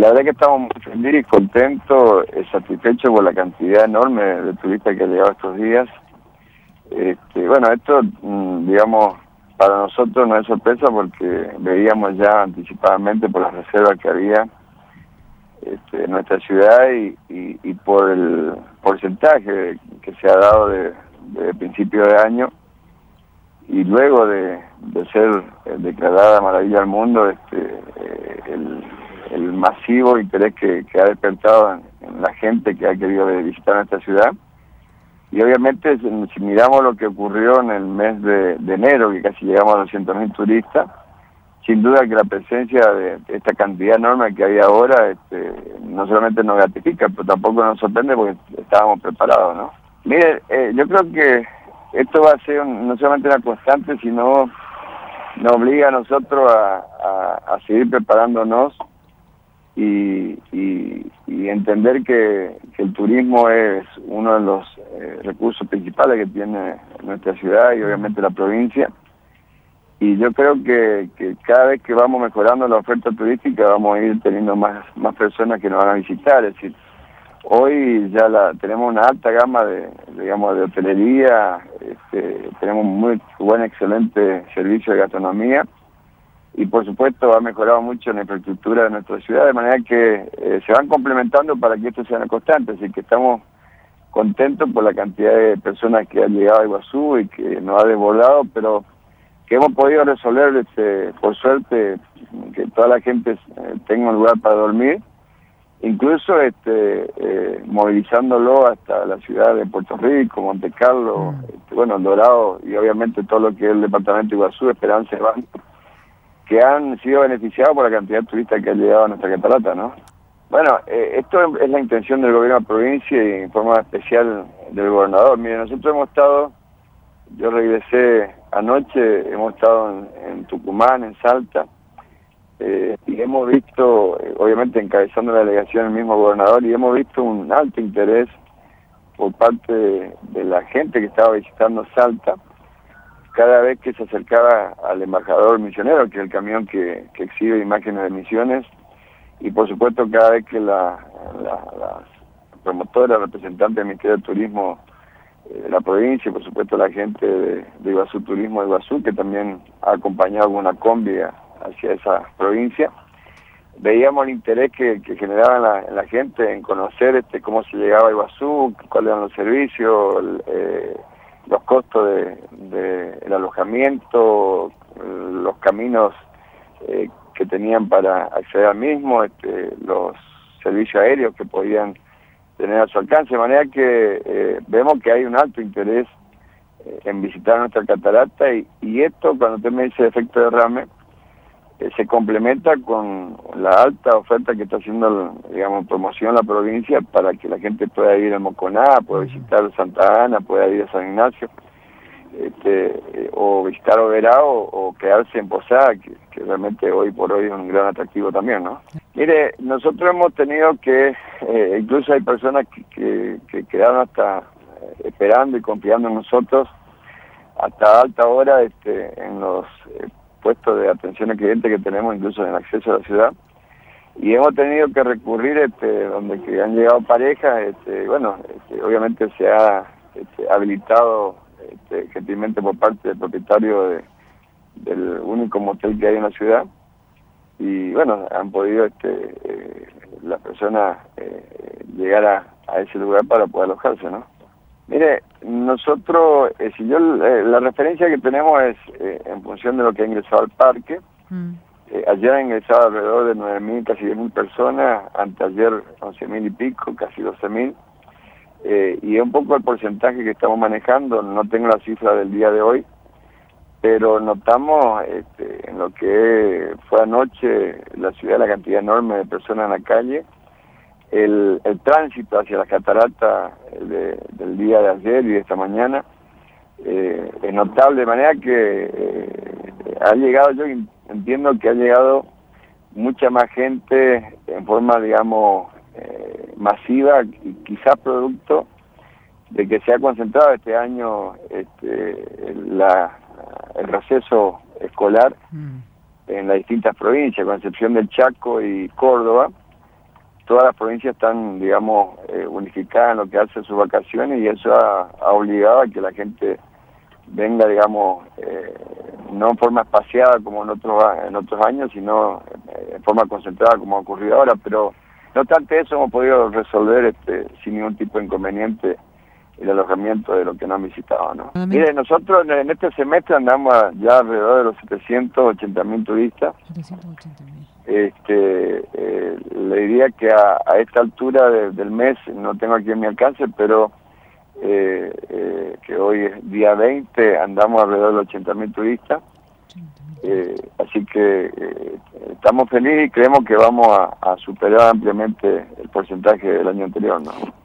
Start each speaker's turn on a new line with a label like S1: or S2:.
S1: La verdad que estamos muy felices y contentos, satisfechos por la cantidad enorme de turistas que ha llegado estos días. Bueno, esto, digamos, para nosotros no es sorpresa porque veíamos ya anticipadamente por las reservas que había en nuestra ciudad y por el porcentaje que se ha dado de principio de año y luego de ser declarada Maravilla del Mundo, el masivo interés que ha despertado en la gente que ha querido visitar nuestra ciudad. Y obviamente si miramos lo que ocurrió en el mes de enero, que casi llegamos a 200.000 turistas, sin duda que la presencia de esta cantidad enorme que hay ahora no solamente nos gratifica, pero tampoco nos sorprende porque estábamos preparados, ¿no? Mire, yo creo que esto va a ser no solamente una constante, sino nos obliga a nosotros a seguir preparándonos y entender que el turismo es uno de los recursos principales que tiene nuestra ciudad y obviamente la provincia. Y yo creo que cada vez que vamos mejorando la oferta turística vamos a ir teniendo más personas que nos van a visitar. Es decir, hoy ya tenemos una alta gama de hotelería, tenemos muy buen, excelente servicio de gastronomía y por supuesto ha mejorado mucho la infraestructura de nuestra ciudad, de manera que se van complementando para que esto sea una constante. Así que estamos contentos por la cantidad de personas que han llegado a Iguazú y que nos ha desbordado, pero que hemos podido resolver, por suerte, que toda la gente tenga un lugar para dormir, incluso movilizándolo hasta la ciudad de Puerto Rico, Monte Carlo, El Dorado y obviamente todo lo que es el departamento de Iguazú, Esperanza y Banco, que han sido beneficiados por la cantidad de turistas que han llegado a nuestra catarata, ¿no? Bueno, esto es la intención del gobierno de la provincia y en forma especial del gobernador. Mire, nosotros hemos estado, yo regresé anoche, hemos estado en Tucumán, en Salta, y hemos visto, obviamente encabezando la delegación el mismo gobernador, y hemos visto un alto interés por parte de la gente que estaba visitando Salta, cada vez que se acercaba al embajador misionero, que es el camión que exhibe imágenes de misiones, y por supuesto cada vez que la promotora, representante del Ministerio de Turismo de la provincia, y por supuesto la gente de Iguazú Turismo de Iguazú, que también ha acompañado con una combi hacia esa provincia, veíamos el interés que generaba en la gente en conocer cómo se llegaba a Iguazú, cuáles eran los servicios, los costos del alojamiento, los caminos que tenían para acceder al mismo, los servicios aéreos que podían tener a su alcance, de manera que vemos que hay un alto interés en visitar nuestra catarata y esto, cuando usted me dice efecto derrame, se complementa con la alta oferta que está haciendo, promoción la provincia para que la gente pueda ir a Moconá, pueda visitar Santa Ana, pueda ir a San Ignacio, o visitar Oberá o quedarse en Posada, que realmente hoy por hoy es un gran atractivo también, ¿no? Mire, nosotros hemos tenido que, incluso hay personas que quedaron hasta esperando y confiando en nosotros hasta alta hora en los puestos de atención al cliente que tenemos, incluso en el acceso a la ciudad, y hemos tenido que recurrir donde que han llegado parejas, obviamente se ha habilitado gentilmente por parte del propietario del único motel que hay en la ciudad, y bueno, han podido las personas llegar a ese lugar para poder alojarse, ¿no? Mire, nosotros, la referencia que tenemos es en función de lo que ha ingresado al parque. Ayer ha ingresado alrededor de 9.000, casi 10.000 personas, anteayer 11.000 y pico, casi 12.000. Y es un poco el porcentaje que estamos manejando, no tengo la cifra del día de hoy, pero notamos en lo que fue anoche la ciudad, la cantidad enorme de personas en la calle, el tránsito hacia la catarata del día de ayer y de esta mañana es notable, de manera que ha llegado, yo entiendo que ha llegado mucha más gente en forma, masiva, y quizás producto de que se ha concentrado este año el receso escolar en las distintas provincias, con excepción del Chaco y Córdoba, todas las provincias están, digamos, unificadas en lo que hace sus vacaciones, y eso ha obligado a que la gente venga, digamos, no en forma espaciada como en otros años, sino en forma concentrada como ha ocurrido ahora. Pero no obstante eso, hemos podido resolver sin ningún tipo de inconveniente el alojamiento de lo que nos han visitado, ¿no? Mire, nosotros en este semestre andamos ya alrededor de los 780.000 turistas. 780.000. Le diría que a esta altura del mes, no tengo aquí en mi alcance, pero que hoy es día 20, andamos alrededor de 80.000 turistas. Así que estamos felices y creemos que vamos a superar ampliamente el porcentaje del año anterior, ¿no?